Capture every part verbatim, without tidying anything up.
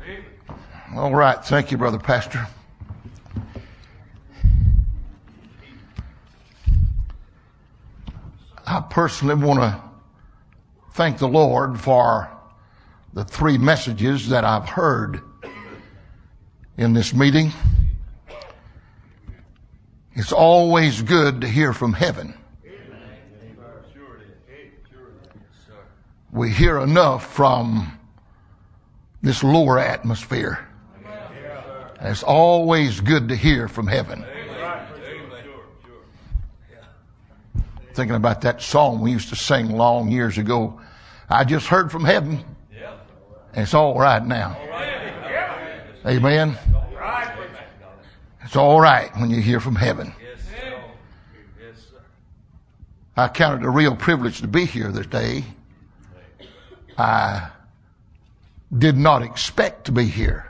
All right. Thank you, Brother Pastor. I personally want to thank the Lord for the three messages that I've heard in this meeting. It's always good to hear from heaven. We hear enough from this lower atmosphere. It's always good to hear from heaven. Thinking about that song we used to sing long years ago. I just heard from heaven. And it's all right now. Amen. It's all right when you hear from heaven. I count it a real privilege to be here this day. I did not expect to be here.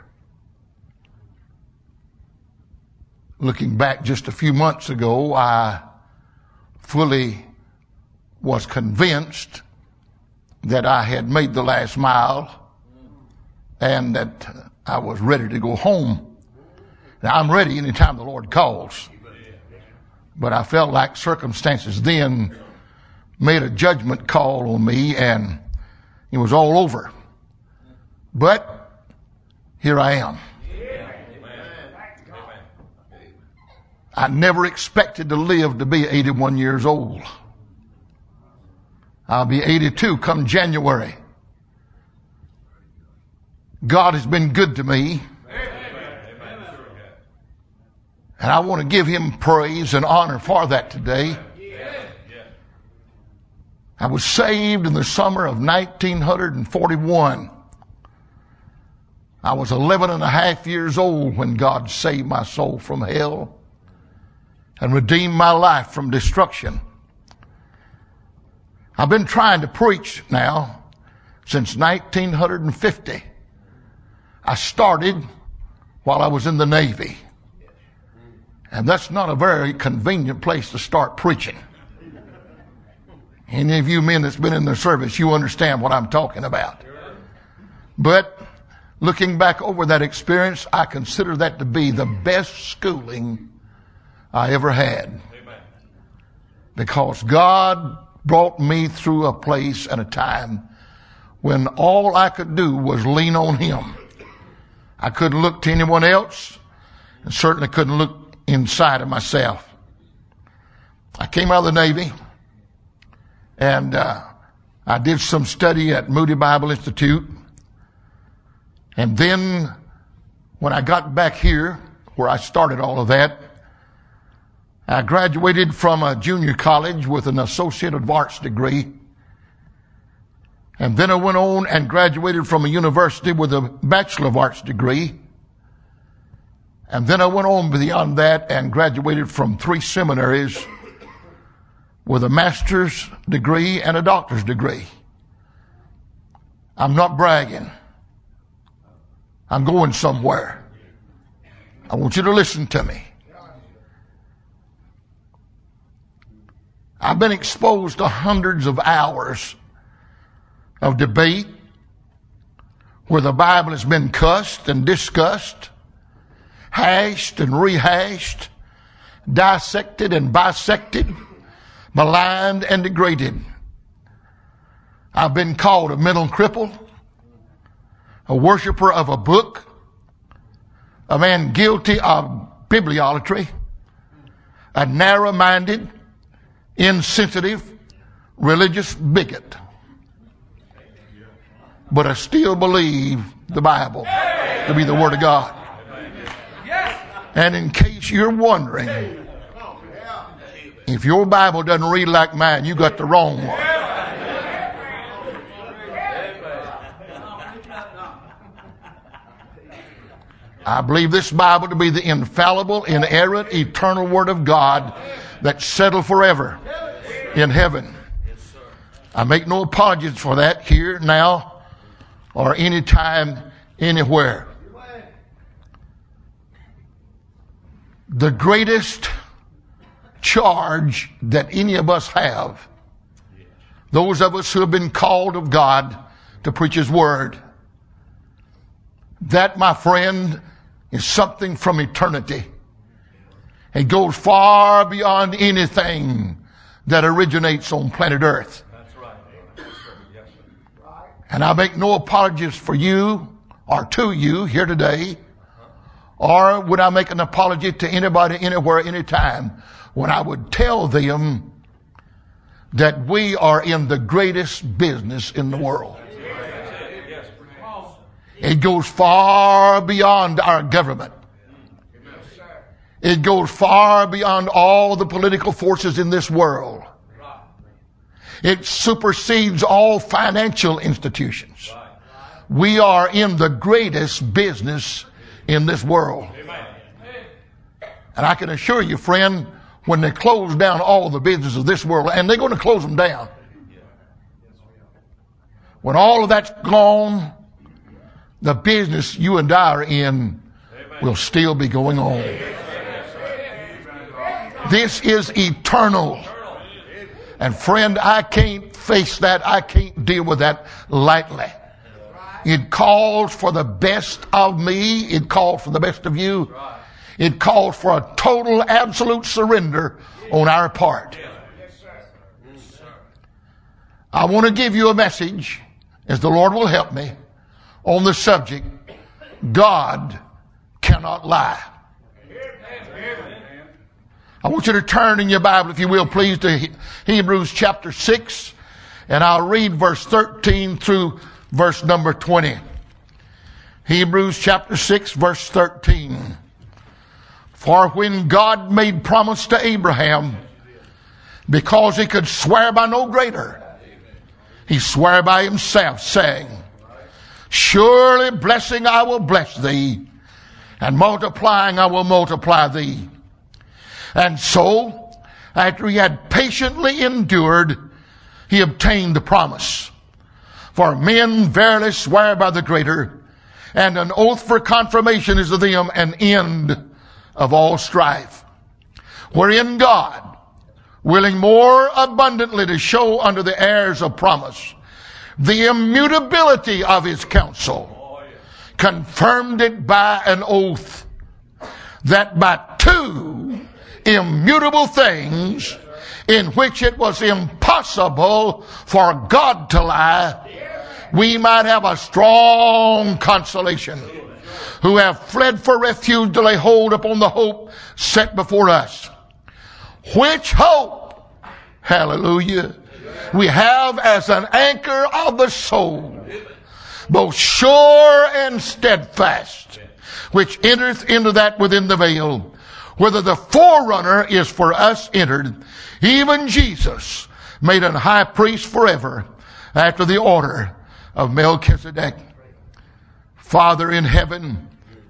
Looking back just a few months ago, I fully was convinced that I had made the last mile and that I was ready to go home. Now, I'm ready anytime the Lord calls. But I felt like circumstances then made a judgment call on me and it was all over. But here I am. I never expected to live to be eighty-one years old. I'll be eighty-two come January. God has been good to me. And I want to give him praise and honor for that today. I was saved in the summer of nineteen forty-one. I was eleven and a half years old when God saved my soul from hell and redeemed my life from destruction. I've been trying to preach now since nineteen fifty. I started while I was in the Navy. And that's not a very convenient place to start preaching. Any of you men that's been in the service, you understand what I'm talking about. But looking back over that experience, I consider that to be the best schooling I ever had. Because God brought me through a place and a time when all I could do was lean on him. I couldn't look to anyone else and certainly couldn't look inside of myself. I came out of the Navy and uh, I did some study at Moody Bible Institute. And then when I got back here, where I started all of that, I graduated from a junior college with an Associate of Arts degree. And then I went on and graduated from a university with a Bachelor of Arts degree. And then I went on beyond that and graduated from three seminaries with a master's degree and a doctor's degree. I'm not bragging. I'm going somewhere. I want you to listen to me. I've been exposed to hundreds of hours of debate where the Bible has been cussed and discussed, hashed and rehashed, dissected and bisected, maligned and degraded. I've been called a mental cripple, a worshiper of a book, a man guilty of bibliolatry, a narrow-minded, insensitive, religious bigot. But I still believe the Bible to be the Word of God. And in case you're wondering, if your Bible doesn't read like mine, you got the wrong one. I believe this Bible to be the infallible, inerrant, eternal Word of God that's settled forever in heaven. I make no apologies for that here, now, or anytime, anywhere. The greatest charge that any of us have, those of us who have been called of God to preach His Word, That, my friend, is something from eternity. It goes far beyond anything that originates on planet Earth. That's right. Yes, sir. And I make no apologies for you or to you here today, or would I make an apology to anybody, anywhere, anytime, when I would tell them that we are in the greatest business in the world. It goes far beyond our government. It goes far beyond all the political forces in this world. It supersedes all financial institutions. We are in the greatest business in this world. And I can assure you, friend, when they close down all the business of this world, and they're going to close them down, when all of that's gone, the business you and I are in will still be going on. This is eternal. And friend, I can't face that. I can't deal with that lightly. It calls for the best of me. It calls for the best of you. It calls for a total, absolute surrender on our part. I want to give you a message, as the Lord will help me, on the subject, God cannot lie. I want you to turn in your Bible, if you will, please, to Hebrews chapter six, and I'll read verse thirteen through verse number twenty. Hebrews chapter six, verse thirteen. For when God made promise to Abraham, because he could swear by no greater, he swore by himself, saying, surely blessing I will bless thee, and multiplying I will multiply thee. And so, after he had patiently endured, he obtained the promise. For men verily swear by the greater, and an oath for confirmation is to them an end of all strife. Wherein God, willing more abundantly to show unto the heirs of promise the immutability of his counsel, confirmed it by an oath, that by two immutable things, in which it was impossible for God to lie, we might have a strong consolation, who have fled for refuge to lay hold upon the hope set before us. Which hope, hallelujah, we have as an anchor of the soul, both sure and steadfast, which entereth into that within the veil, whither the forerunner is for us entered, even Jesus, made an high priest forever, after the order of Melchizedek. Father in heaven,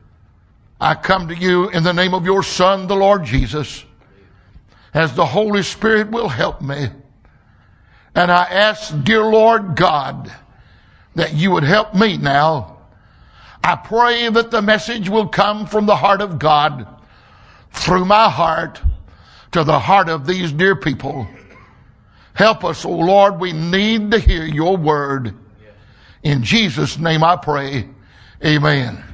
I come to you in the name of your Son, the Lord Jesus, as the Holy Spirit will help me. And I ask, dear Lord God, that you would help me now. I pray that the message will come from the heart of God, through my heart, to the heart of these dear people. Help us, O Lord, we need to hear your word. In Jesus' name I pray, amen.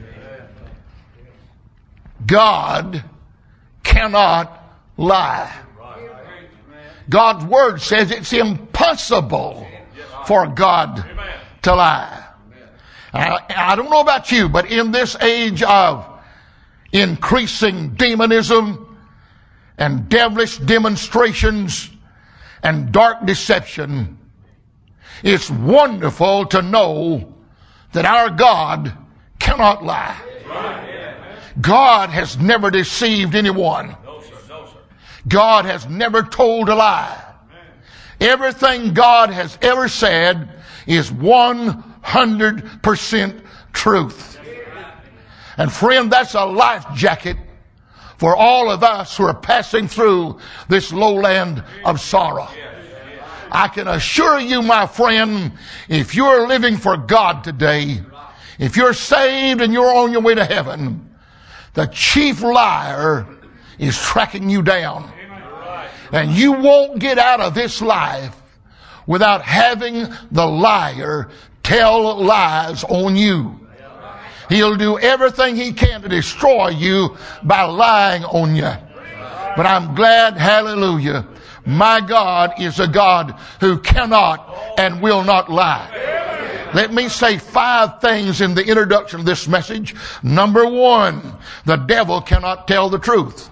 God cannot lie. God's word says it's impossible for God to lie. I, I don't know about you, but in this age of increasing demonism and devilish demonstrations and dark deception, it's wonderful to know that our God cannot lie. God has never deceived anyone. God has never told a lie. Everything God has ever said is one hundred percent truth. And friend, that's a life jacket for all of us who are passing through this lowland of sorrow. I can assure you, my friend, if you're living for God today, if you're saved and you're on your way to heaven, the chief liar is tracking you down. And you won't get out of this life without having the liar tell lies on you. He'll do everything he can to destroy you by lying on you. But I'm glad, hallelujah, my God is a God who cannot and will not lie. Let me say five things in the introduction of this message. Number one, the devil cannot tell the truth.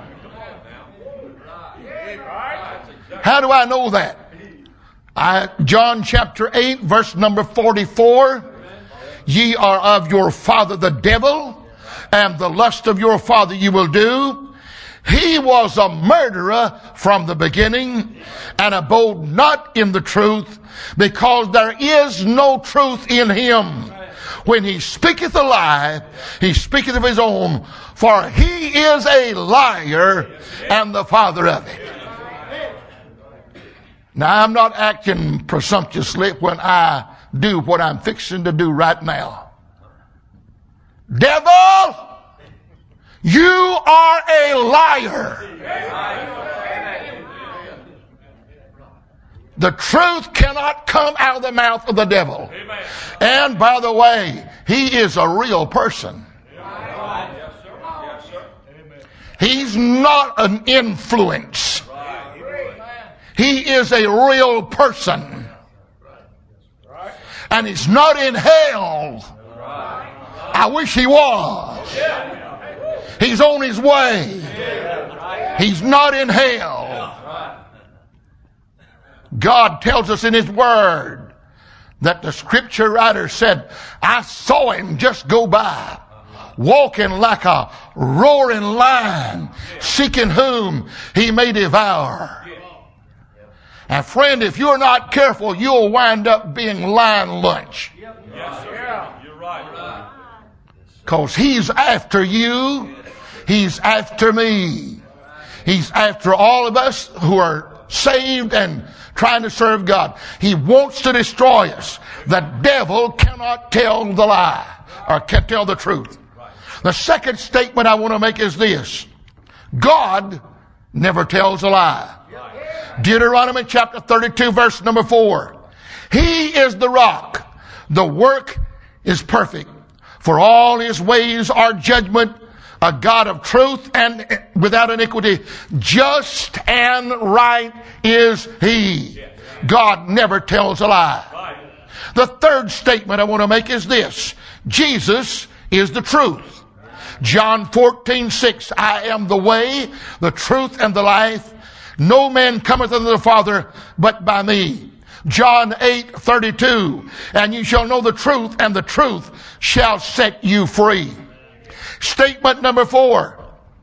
How do I know that? I, John chapter eight, verse number forty-four. Ye are of your father the devil, and the lust of your father you will do. He was a murderer from the beginning, and abode not in the truth, because there is no truth in him. When he speaketh a lie, he speaketh of his own, for he is a liar and the father of it. Now, I'm not acting presumptuously when I do what I'm fixing to do right now. Devil, you are a liar. The truth cannot come out of the mouth of the devil. And by the way, he is a real person. He's not an influence. He is a real person. And he's not in hell. I wish he was. He's on his way. He's not in hell. God tells us in his word that the scripture writer said, I saw him just go by, walking like a roaring lion, seeking whom he may devour. And friend, if you're not careful, you'll wind up being lion lunch. Yes, sir. You're right. Because he's after you. He's after me. He's after all of us who are saved and trying to serve God. He wants to destroy us. The devil cannot tell the lie or can tell the truth. The second statement I want to make is this. God never tells a lie. Deuteronomy chapter thirty-two, verse number four. He is the rock. The work is perfect. For all his ways are judgment, a God of truth and without iniquity. Just and right is he. God never tells a lie. The third statement I want to make is this. Jesus is the truth. John fourteen, six. I am the way, the truth, and the life. No man cometh unto the Father but by me. John eight, thirty-two. And you shall know the truth, and the truth shall set you free. Statement number four.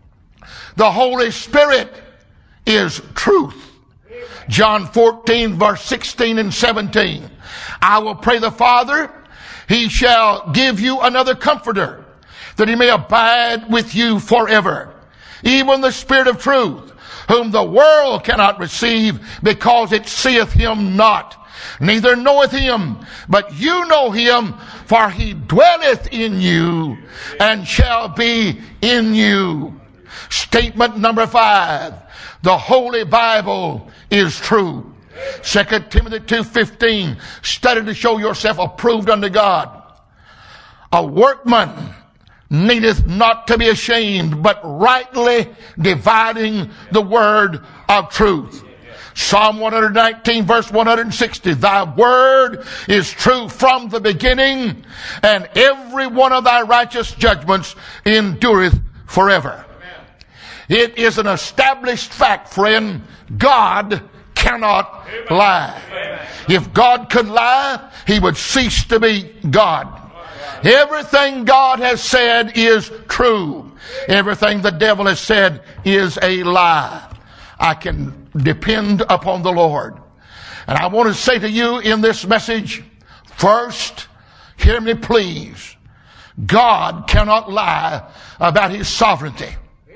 The Holy Spirit is truth. John fourteen, verse sixteen and seventeen. I will pray the Father, he shall give you another comforter, that he may abide with you forever. Even the Spirit of truth, whom the world cannot receive, because it seeth him not, neither knoweth him, but you know him, for he dwelleth in you, and shall be in you. Statement number five. The Holy Bible is true. Second Timothy two fifteen. Study to show yourself approved unto God. A workman needeth not to be ashamed, but rightly dividing the word of truth. Psalm one nineteen, verse one sixty. Thy word is true from the beginning, and every one of thy righteous judgments endureth forever. It is an established fact, friend. God cannot lie. If God could lie, he would cease to be God. Everything God has said is true. Everything the devil has said is a lie. I can depend upon the Lord. And I want to say to you in this message, first, hear me please. God cannot lie about his sovereignty.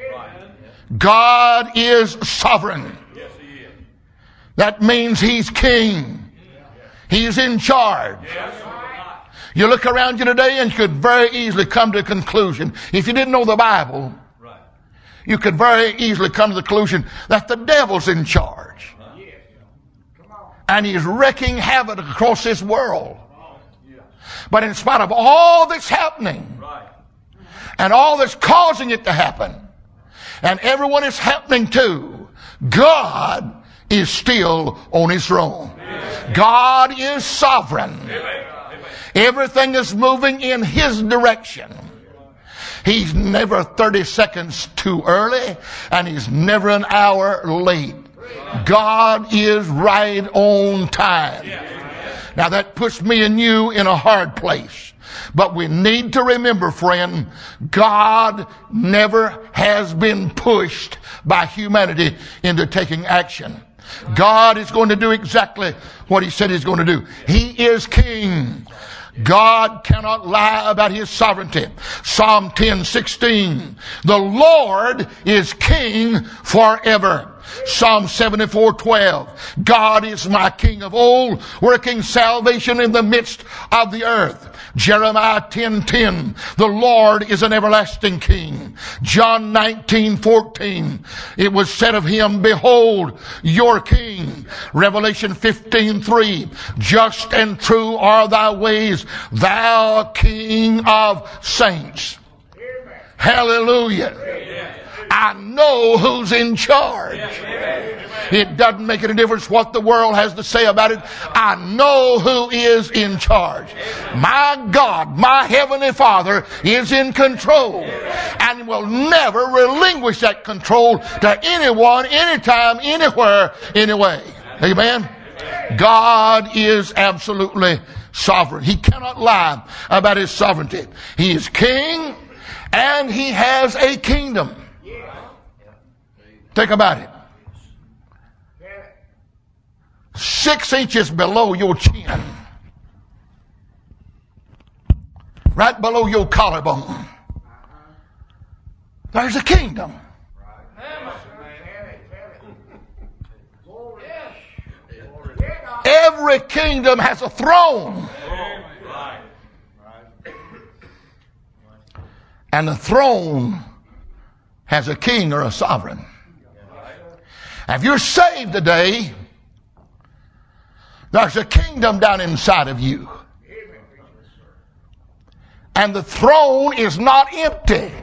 God is sovereign. That means he's king. He's in charge. You look around you today and you could very easily come to a conclusion. If you didn't know the Bible, you could very easily come to the conclusion that the devil's in charge. And he's wreaking havoc across this world. But in spite of all that's happening, and all that's causing it to happen, and everyone it's happening to, God is still on his throne. God is sovereign. Everything is moving in his direction. He's never thirty seconds too early, and he's never an hour late. God is right on time. Now that puts me and you in a hard place. But we need to remember, friend, God never has been pushed by humanity into taking action. God is going to do exactly what he said he's going to do. He is king. God cannot lie about his sovereignty. Psalm ten sixteen. The Lord is king forever. Psalm seventy-four twelve. God is my king of old, working salvation in the midst of the earth. Jeremiah ten ten. The Lord is an everlasting king. John nineteen fourteen. It was said of him, behold, your king. Revelation fifteen three. Just and true are thy ways, thou King of saints. Hallelujah. I know who's in charge. It doesn't make any difference what the world has to say about it. I know who is in charge. My God, my Heavenly Father is in control and will never relinquish that control to anyone, anytime, anywhere, anyway. Amen? God is absolutely sovereign. He cannot lie about his sovereignty. He is king and he has a kingdom. Think about it. Six inches below your chin, right below your collarbone, there's a kingdom. Every kingdom has a throne. And the throne has a king or a sovereign. If you're saved today, there's a kingdom down inside of you. And the throne is not empty.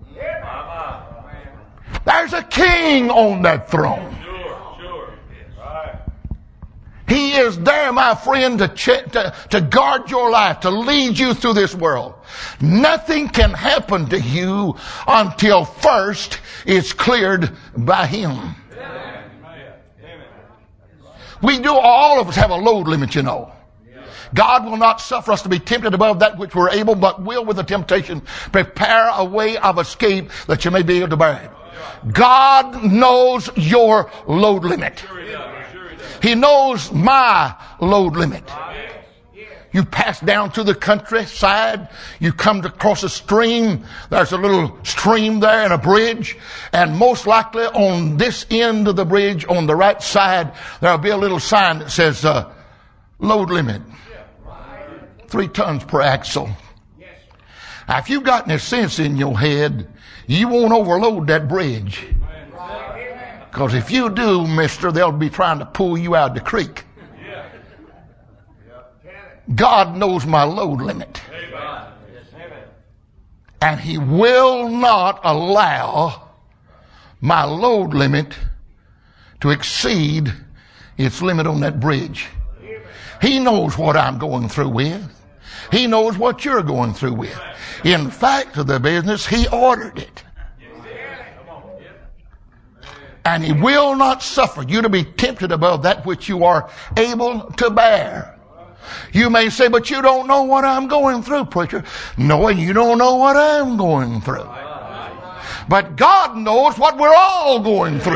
There's a king on that throne. He is there, my friend, to, ch- to, to guard your life, to lead you through this world. Nothing can happen to you until first it's cleared by him. We do, all of us have a load limit, you know. God will not suffer us to be tempted above that which we're able, but will with the temptation prepare a way of escape that you may be able to bear it. God knows your load limit. He knows my load limit. You pass down to the countryside, you come to cross a stream, there's a little stream there and a bridge, and most likely on this end of the bridge, on the right side, there'll be a little sign that says, uh, load limit. Three tons per axle. Now, if you've got any sense in your head, you won't overload that bridge. Because if you do, mister, they'll be trying to pull you out of the creek. God knows my load limit. And he will not allow my load limit to exceed its limit on that bridge. He knows what I'm going through with. He knows what you're going through with. In fact of the business, he ordered it. And he will not suffer you to be tempted above that which you are able to bear. You may say, but you don't know what I'm going through, preacher. No, you don't know what I'm going through. But God knows what we're all going through.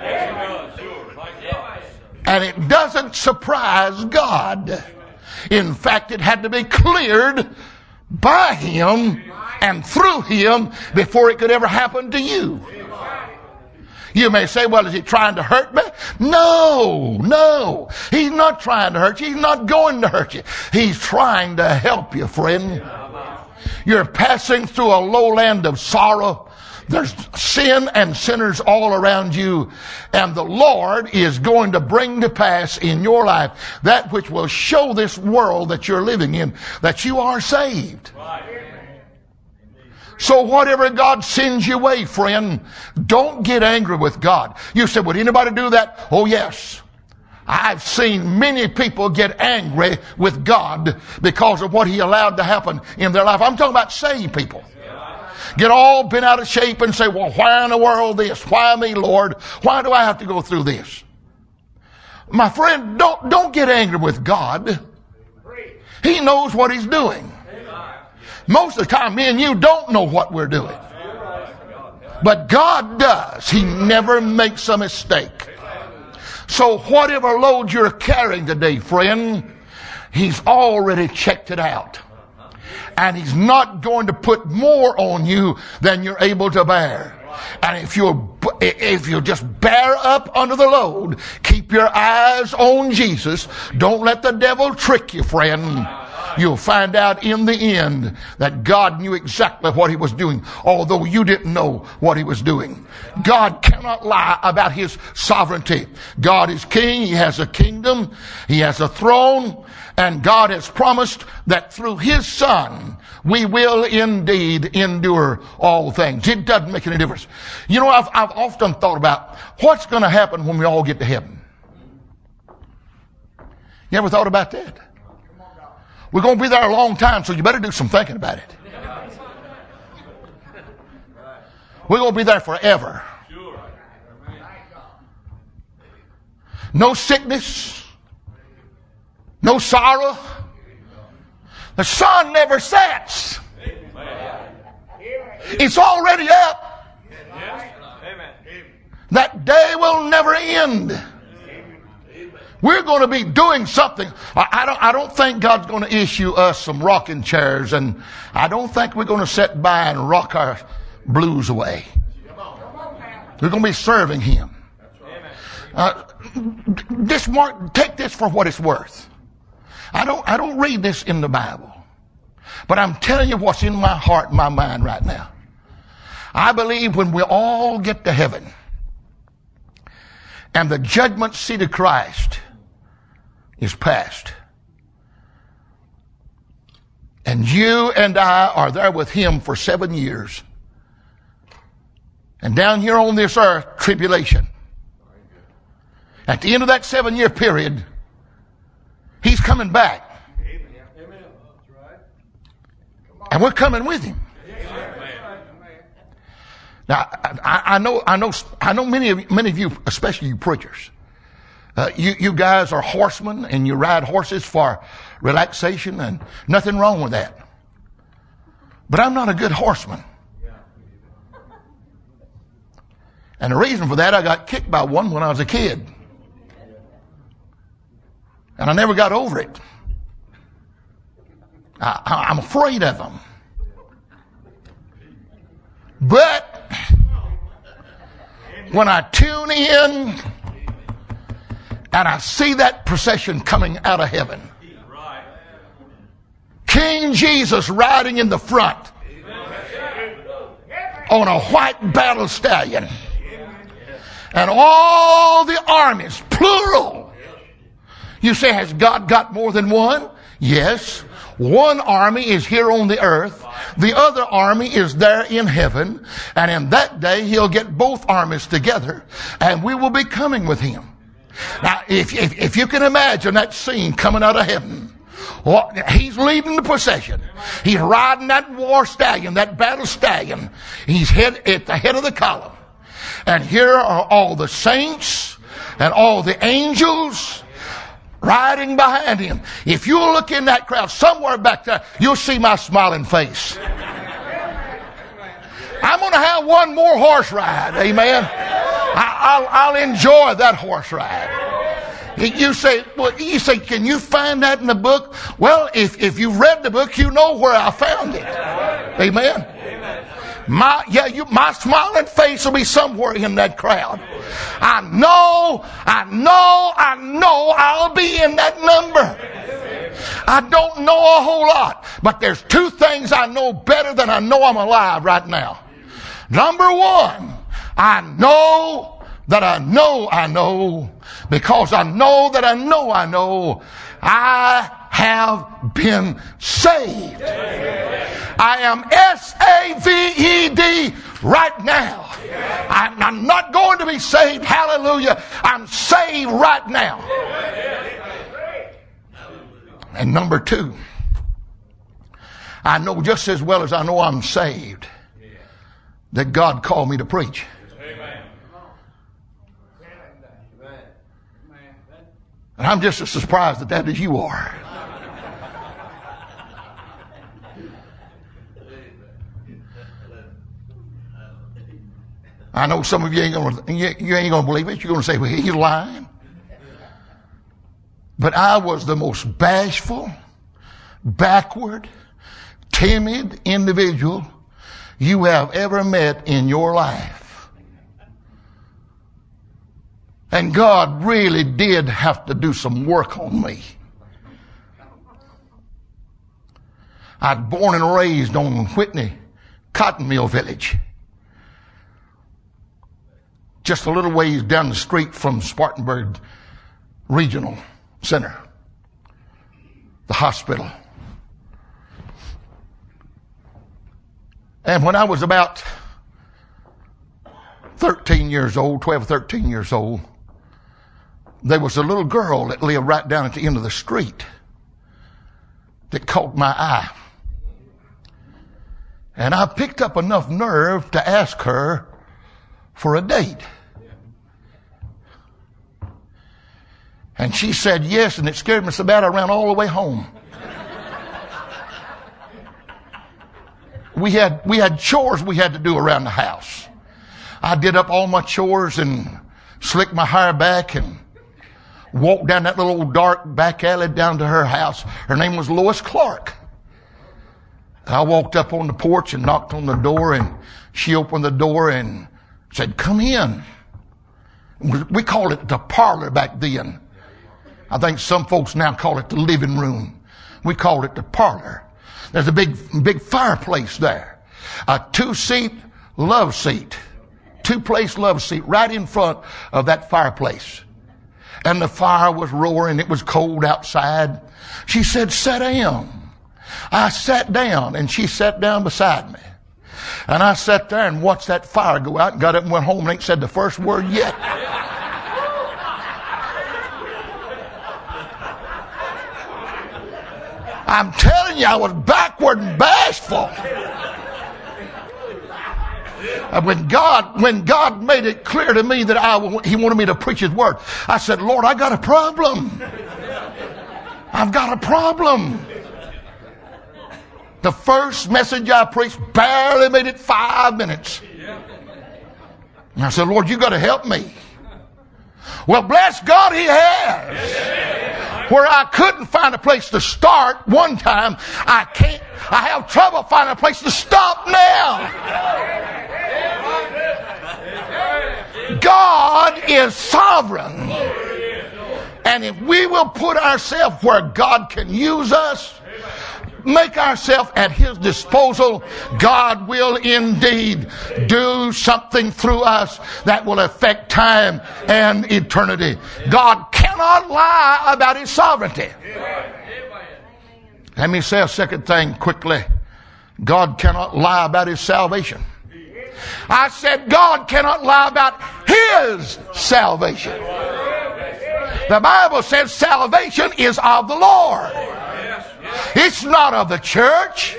And it doesn't surprise God. In fact, it had to be cleared by him and through him before it could ever happen to you. You may say, well, is he trying to hurt me? No, no. He's not trying to hurt you. He's not going to hurt you. He's trying to help you, friend. You're passing through a lowland of sorrow. There's sin and sinners all around you. And the Lord is going to bring to pass in your life that which will show this world that you're living in that you are saved. So whatever God sends your way, friend, don't get angry with God. You said, would anybody do that? Oh, yes. I've seen many people get angry with God because of what He allowed to happen in their life. I'm talking about saved people. Get all bent out of shape and say, well, why in the world this? Why me, Lord? Why do I have to go through this? My friend, don't, don't get angry with God. He knows what He's doing. Most of the time, me and you don't know what we're doing. But God does. He never makes a mistake. So whatever load you're carrying today, friend, He's already checked it out. And He's not going to put more on you than you're able to bear. And if you'll, if you'll just bear up under the load, keep your eyes on Jesus, don't let the devil trick you, friend. You'll find out in the end that God knew exactly what He was doing, although you didn't know what He was doing. God cannot lie about His sovereignty. God is king. He has a kingdom. He has a throne. And God has promised that through His Son, we will indeed endure all things. It doesn't make any difference. You know, I've, I've often thought about what's going to happen when we all get to heaven. You ever thought about that? We're going to be there a long time, so you better do some thinking about it. We're going to be there forever. No sickness. No sorrow. The sun never sets. It's already up. That day will never end. We're going to be doing something. I don't, I don't think God's going to issue us some rocking chairs, and I don't think we're going to sit by and rock our blues away. We're going to be serving Him. Uh, this mark, take this for what it's worth. I don't, I don't read this in the Bible, but I'm telling you what's in my heart and my mind right now. I believe when we all get to heaven and the judgment seat of Christ is past, and you and I are there with Him for seven years, and down here on this earth, tribulation. At the end of that seven year period, He's coming back. And we're coming with Him. Now, I, I know, I know, I know many of many of you, especially you preachers, uh, you you guys are horsemen and you ride horses for relaxation, and nothing wrong with that. But I'm not a good horseman, and the reason for that, I got kicked by one when I was a kid, and I never got over it. I, I, I'm afraid of them. But when I tune in and I see that procession coming out of heaven, King Jesus riding in the front on a white battle stallion, and all the armies, plural. You say, has God got more than one? Yes. One army is here on the earth. The other army is there in heaven. And in that day, He'll get both armies together, and we will be coming with Him. Now, if, if, if you can imagine that scene coming out of heaven, well, He's leading the procession. He's riding that war stallion, that battle stallion. He's head, at the head of the column. And here are all the saints and all the angels riding behind Him. If you look in that crowd, somewhere back there, you'll see my smiling face. I'm going to have one more horse ride. Amen. I, I'll, I'll enjoy that horse ride. You say, well, you say, can you find that in the book? Well, if, if you've read the book, you know where I found it. Amen. My, yeah, you, my smiling face will be somewhere in that crowd. I know, I know, I know I'll be in that number. I don't know a whole lot, but there's two things I know better than I know I'm alive right now. Number one, I know that I know I know, because I know that I know I know I have been saved. I am S A V E D right now. I'm, I'm not going to be saved. Hallelujah. I'm saved right now. And number two, I know just as well as I know I'm saved that God called me to preach. And I'm just as surprised at that as you are. I know some of you ain't gonna, you, you ain't gonna believe it. You're gonna say, well, he's lying. But I was the most bashful, backward, timid individual you have ever met in your life. And God really did have to do some work on me. I was born and raised on Whitney Cotton Mill Village. Just a little ways down the street from Spartanburg Regional Center, the hospital. And when I was about thirteen years old, twelve, thirteen years old, there was a little girl that lived right down at the end of the street that caught my eye. And I picked up enough nerve to ask her for a date. And she said yes, and it scared me so bad I ran all the way home. We had, we had chores we had to do around the house. I did up all my chores and slicked my hair back and walked down that little dark back alley down to her house. Her name was Lois Clark. I walked up on the porch and knocked on the door, and she opened the door and said, come in. We called it the parlor back then. I think some folks now call it the living room. We called it the parlor. There's a big, big fireplace there. A two-seat love seat. Two-place love seat right in front of that fireplace. And the fire was roaring. It was cold outside. She said, sit down. I sat down, and she sat down beside me. And I sat there and watched that fire go out and got up and went home and ain't said the first word yet. I'm telling you, I was backward and bashful. And when God, when God made it clear to me that I, He wanted me to preach His word, I said, Lord, I got a problem. I've got a problem. The first message I preached barely made it five minutes. And I said, Lord, you got to help me. Well, bless God, He has. Where I couldn't find a place to start one time, I can't, I have trouble finding a place to stop now. God is sovereign. And if we will put ourselves where God can use us, make ourselves at His disposal, God will indeed do something through us that will affect time and eternity. God cannot lie about His sovereignty. Let me say a second thing quickly. God cannot lie about His salvation. I said God cannot lie about His salvation. The Bible says salvation is of the Lord. It's not of the church.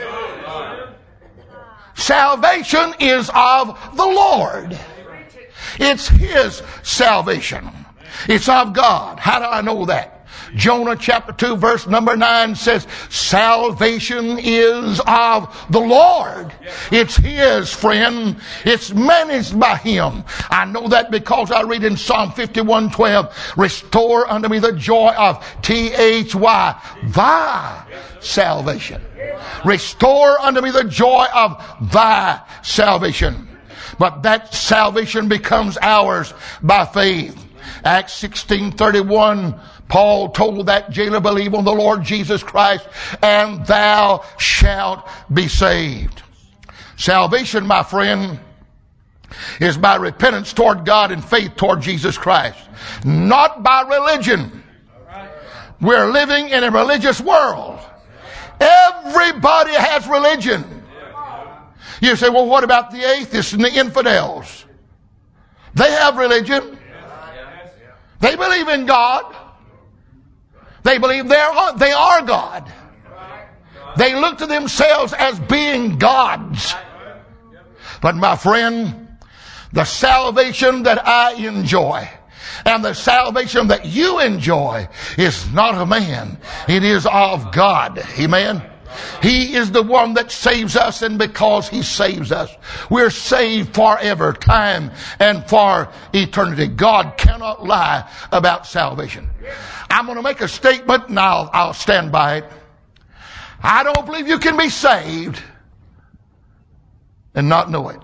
Salvation is of the Lord. It's His salvation. It's of God. How do I know that? Jonah chapter two verse number nine says, salvation is of the Lord. It's His, friend. It's managed by Him. I know that because I read in Psalm fifty-one twelve, restore unto me the joy of T H Y, thy salvation. Restore unto me the joy of thy salvation. But that salvation becomes ours by faith. Acts sixteen thirty-one, Paul told that jailer, believe on the Lord Jesus Christ, and thou shalt be saved. Salvation, my friend, is by repentance toward God and faith toward Jesus Christ. Not by religion. We're living in a religious world. Everybody has religion. You say, well, what about the atheists and the infidels? They have religion. They believe in God. They believe they are, they are God. They look to themselves as being gods. But my friend, the salvation that I enjoy and the salvation that you enjoy is not of man. It is of God. Amen. He is the one that saves us, and because He saves us, we're saved forever, time and for eternity. God cannot lie about salvation. I'm going to make a statement, and I'll, I'll stand by it. I don't believe you can be saved and not know it.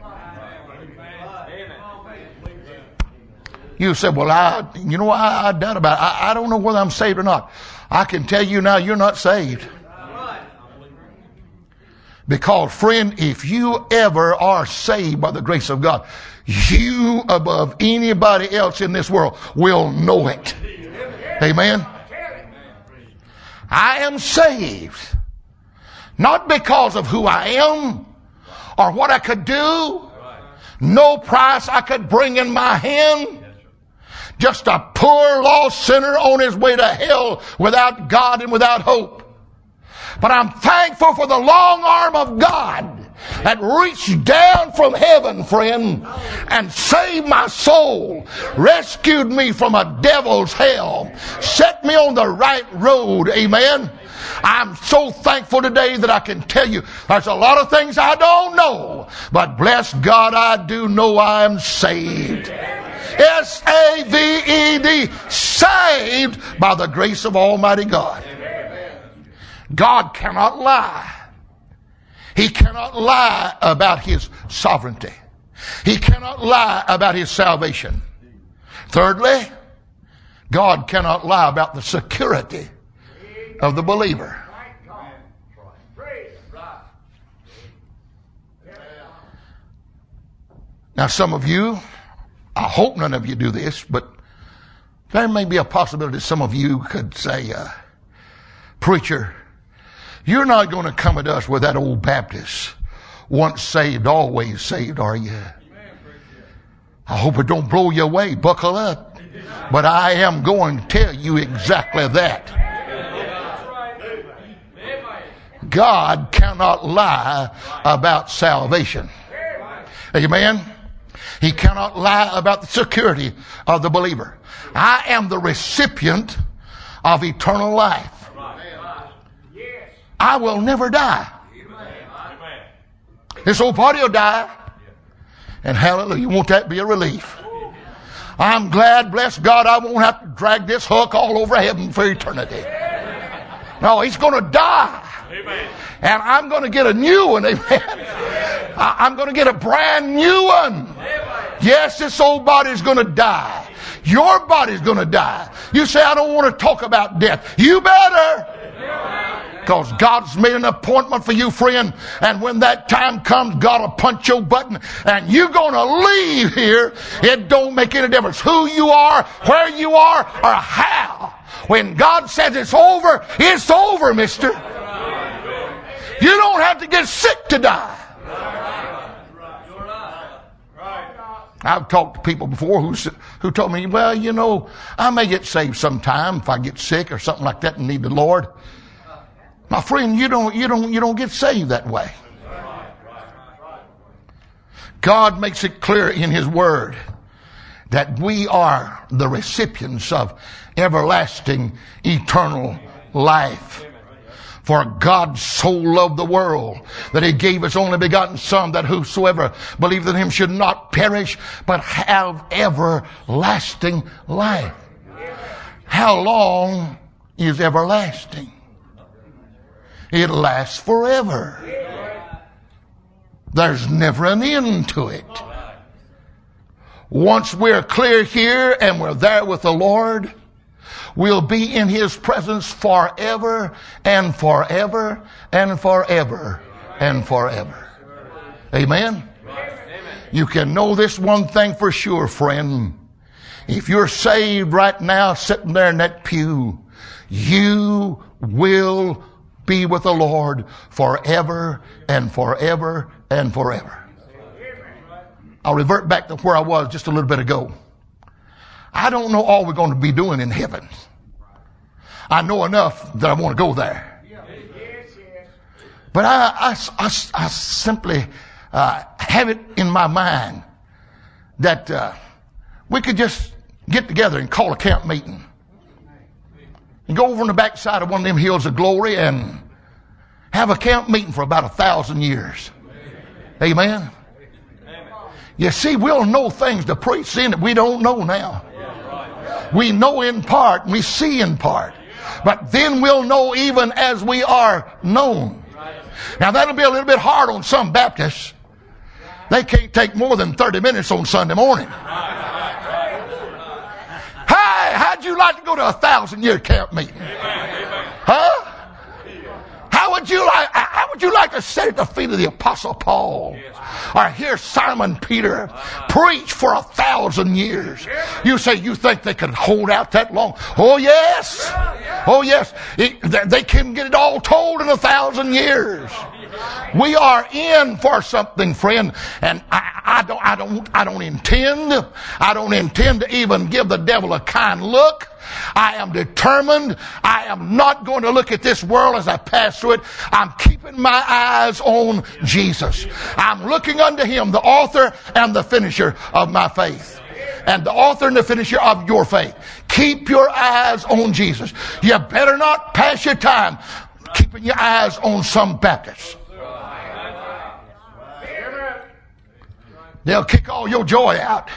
You said, well, I, you know, I, I doubt about it. I, I don't know whether I'm saved or not. I can tell you now, you're not saved. Because, friend, if you ever are saved by the grace of God, you above anybody else in this world will know it. Amen. I am saved not because of who I am or what I could do. No price I could bring in my hand. Just a poor lost sinner on his way to hell without God and without hope. But I'm thankful for the long arm of God that reached down from heaven, friend, and saved my soul, rescued me from a devil's hell, set me on the right road. Amen. I'm so thankful today that I can tell you there's a lot of things I don't know, but bless God, I do know I'm saved. S A V E D, saved by the grace of Almighty God. God cannot lie. He cannot lie about His sovereignty. He cannot lie about His salvation. Thirdly, God cannot lie about the security of the believer. Now, some of you, I hope none of you do this, but there may be a possibility some of you could say, uh, preacher, you're not going to come at us with that old Baptist, once saved, always saved, are you? I hope it don't blow you away. Buckle up. But I am going to tell you exactly that. God cannot lie about salvation. Amen. He cannot lie about the security of the believer. I am the recipient of eternal life. I will never die. This old body will die. And hallelujah, won't that be a relief? I'm glad, bless God, I won't have to drag this hook all over heaven for eternity. No, he's going to die. And I'm going to get a new one. Amen. I'm going to get a brand new one. Yes, this old body's going to die. Your body's going to die. You say, I don't want to talk about death. You better. Because God's made an appointment for you, friend. And when that time comes, God will punch your button. And you're going to leave here. It don't make any difference who you are, where you are, or how. When God says it's over, it's over, mister. You don't have to get sick to die. I've talked to people before who who told me, well, you know, I may get saved sometime if I get sick or something like that and need the Lord. My friend, you don't you don't you don't get saved that way. God makes it clear in His Word that we are the recipients of everlasting, eternal life. For God so loved the world that He gave His only begotten Son, that whosoever believeth in Him should not perish, but have everlasting life. How long is everlasting? It lasts forever. There's never an end to it. Once we're clear here and we're there with the Lord, we'll be in His presence forever and forever and forever and forever. Amen? You can know this one thing for sure, friend. If you're saved right now, sitting there in that pew, you will be with the Lord forever and forever and forever. I'll revert back to where I was just a little bit ago. I don't know all we're going to be doing in heaven. I know enough that I want to go there. But I, I, I, I simply uh, have it in my mind that uh, we could just get together and call a camp meeting and go over on the backside of one of them hills of glory and have a camp meeting for about a thousand years. Amen. You see, we'll know things to preach in that we don't know now. We know in part, we see in part. But then we'll know even as we are known. Now that'll be a little bit hard on some Baptists. They can't take more than thirty minutes on Sunday morning. Hi, how'd you like to go to a thousand year camp meeting? Huh? How would you like, how would you like to sit at the feet of the Apostle Paul? Or hear Simon Peter preach for a thousand years? You say you think they could hold out that long? Oh yes. Oh yes. It, they couldn't get it all told in a thousand years. We are in for something, friend, and I, I don't, I don't, I don't intend, I don't intend to even give the devil a kind look. I am determined. I am not going to look at this world as I pass through it. I'm keeping my eyes on Jesus. I'm looking unto him, the author and the finisher of my faith. And the author and the finisher of your faith. Keep your eyes on Jesus. You better not pass your time keeping your eyes on some Baptists. They'll kick all your joy out.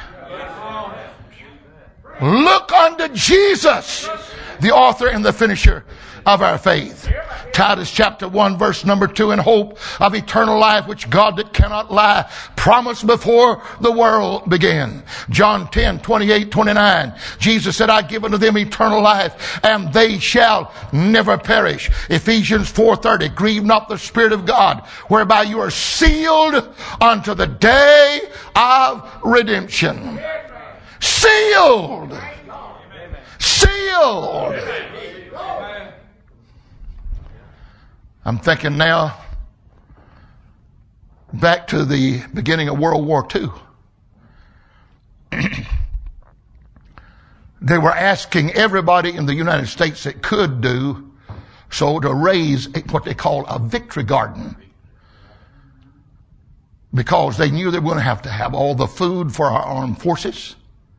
Look unto Jesus, the author and the finisher of our faith. Titus chapter one verse number two, in hope of eternal life which God that cannot lie promised before the world began. John ten twenty-eight twenty-nine, Jesus said, I give unto them eternal life and they shall never perish. Ephesians four thirty, grieve not the Spirit of God whereby you are sealed unto the day of redemption. Sealed. Sealed. I'm thinking now back to the beginning of World War Two. They were asking everybody in the United States that could do so to raise what they call a victory garden. Because they knew they were going to have to have all the food for our armed forces.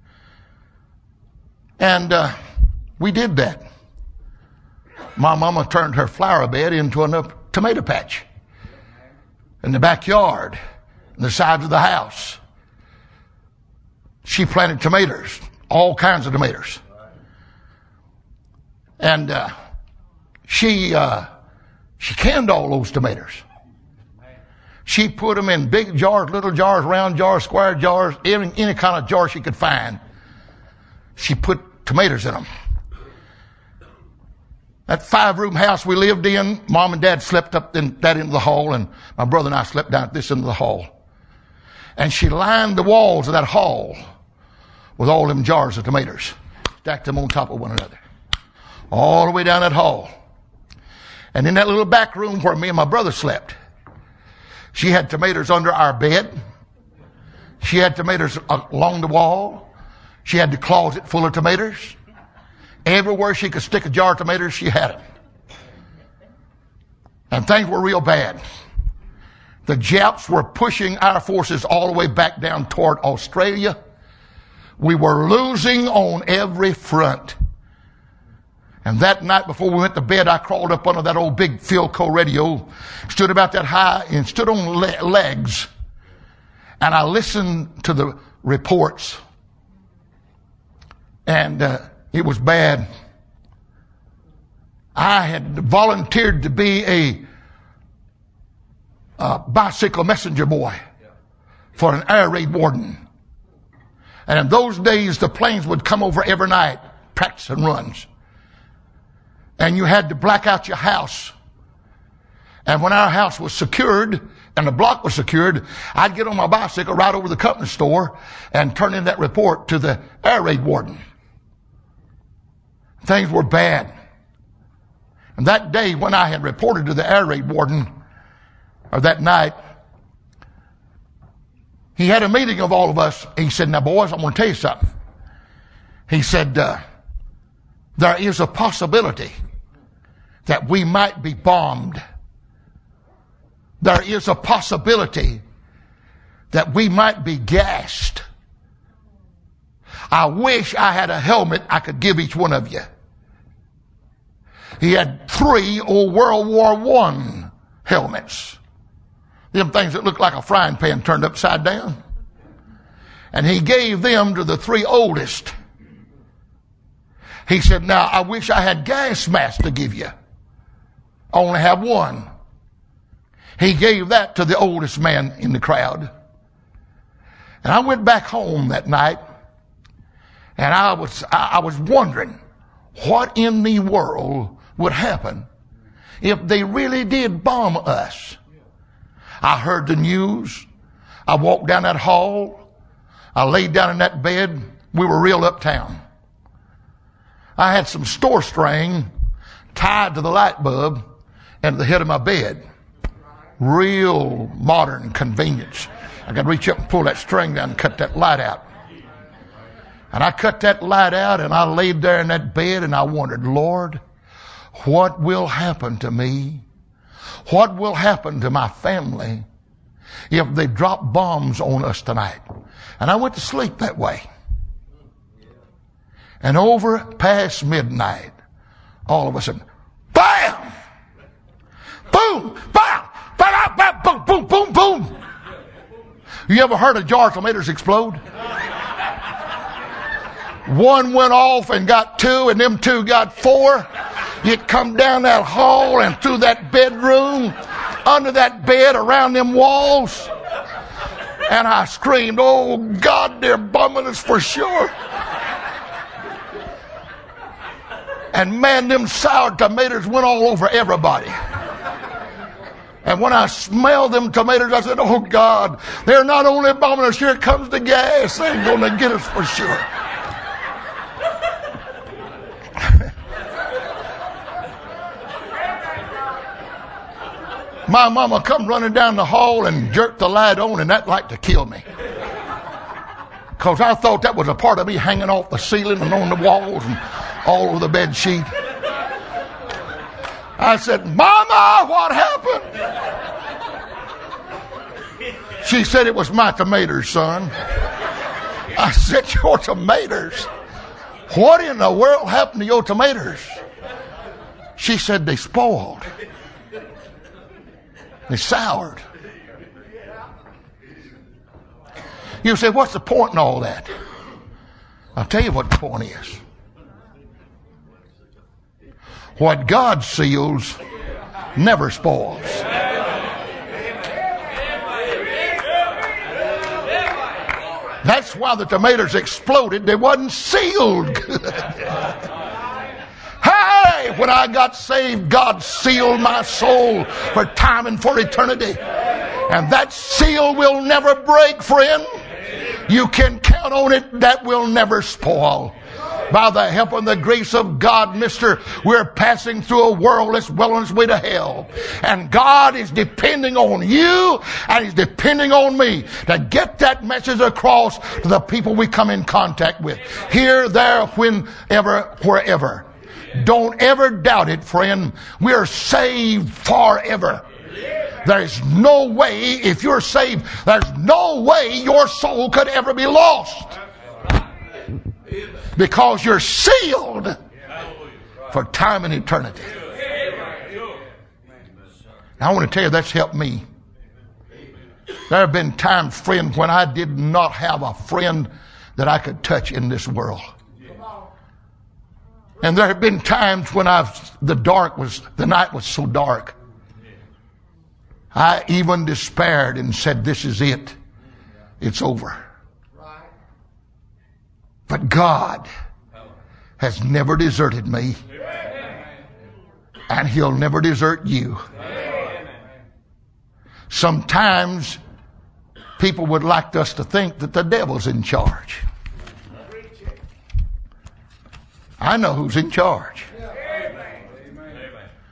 And uh, we did that. My mama turned her flower bed into a tomato patch in the backyard, in the sides of the house. She planted tomatoes, all kinds of tomatoes. And uh, she uh, she canned all those tomatoes. She put them in big jars, little jars, round jars, square jars, any, any kind of jar she could find. She put tomatoes in them. That five-room house we lived in, Mom and Dad slept up in that into the hall, and my brother and I slept down at this end of the hall. And she lined the walls of that hall with all them jars of tomatoes, stacked them on top of one another, all the way down that hall. And in that little back room where me and my brother slept, she had tomatoes under our bed. She had tomatoes along the wall. She had the closet full of tomatoes. Everywhere she could stick a jar of tomatoes, she had it. And things were real bad. The Japs were pushing our forces all the way back down toward Australia. We were losing on every front. And that night before we went to bed, I crawled up under that old big Philco radio, stood about that high and stood on le- legs. And I listened to the reports. And uh, it was bad. I had volunteered to be a, a bicycle messenger boy for an air raid warden. And in those days, the planes would come over every night, practice and runs. And you had to black out your house. And when our house was secured and the block was secured, I'd get on my bicycle right over to the company store and turn in that report to the air raid warden. Things were bad. And that day when I had reported to the air raid warden, or that night, he had a meeting of all of us. He said, now boys, I'm going to tell you something. He said, uh, there is a possibility that we might be bombed. There is a possibility that we might be gassed. I wish I had a helmet I could give each one of you. He had three old World War One helmets. Them things that look like a frying pan turned upside down. And he gave them to the three oldest. He said, now I wish I had gas masks to give you. I only have one. He gave that to the oldest man in the crowd. And I went back home that night, and I was, I was wondering what in the world would happen if they really did bomb us. I heard the news. I walked down that hall. I laid down in that bed. We were real uptown. I had some store string tied to the light bulb and to the head of my bed. Real modern convenience. I could reach up and pull that string down and cut that light out. And I cut that light out and I laid there in that bed and I wondered, Lord, what will happen to me? What will happen to my family if they drop bombs on us tonight? And I went to sleep that way. And over past midnight, all of a sudden, bam! Boom! Bam! Bam! Bam! Boom! Boom! Boom! Boom! You ever heard a jar of tomatoes explode? One went off and got two, and them two got four. It come down that hall and through that bedroom, under that bed, around them walls. And I screamed, oh God, they're bombing us for sure. And man, them sour tomatoes went all over everybody. And when I smelled them tomatoes, I said, oh God, they're not only bombing us, here comes the gas. They're going to get us for sure. My mama come running down the hall and jerked the light on, and that like to kill me. Because I thought that was a part of me hanging off the ceiling and on the walls and all over the bed sheet. I said, Mama, what happened? She said, it was my tomatoes, son. I said, your tomatoes? What in the world happened to your tomatoes? She said, they spoiled. They soured. You say, what's the point in all that? I'll tell you what the point is. What God seals never spoils. That's why the tomatoes exploded. They wasn't sealed good. Hey, when I got saved, God sealed my soul for time and for eternity. And that seal will never break, friend. You can count on it. That will never spoil. By the help and the grace of God, mister, we're passing through a world that's well on its way to hell. And God is depending on you, and He's depending on me to get that message across to the people we come in contact with. Here, there, whenever, wherever. Don't ever doubt it, friend. We're saved forever. There's no way, if you're saved, there's no way your soul could ever be lost. Because you're sealed for time and eternity. Now, I want to tell you, that's helped me. There have been times, friend, when I did not have a friend that I could touch in this world. And there have been times when I've, the dark was, the night was so dark. I even despaired and said, this is it. It's over. But God has never deserted me. And He'll never desert you. Sometimes people would like us to think that the devil's in charge. I know who's in charge.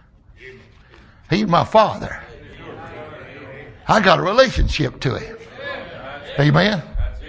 He's my Father. I got a relationship to Him. Amen.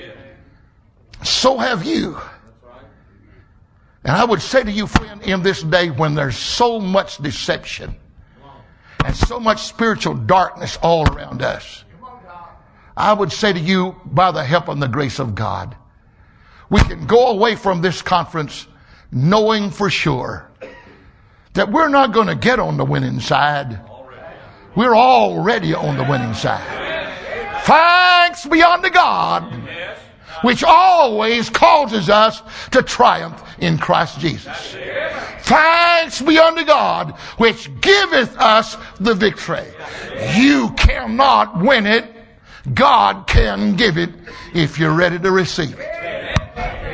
So have you. And I would say to you, friend, in this day when there's so much deception and so much spiritual darkness all around us, I would say to you, by the help and the grace of God, we can go away from this conference knowing for sure that we're not going to get on the winning side. We're already on the winning side. Thanks be unto God, which always causes us to triumph in Christ Jesus. Thanks be unto God, which giveth us the victory. You cannot win it. God can give it if you're ready to receive it.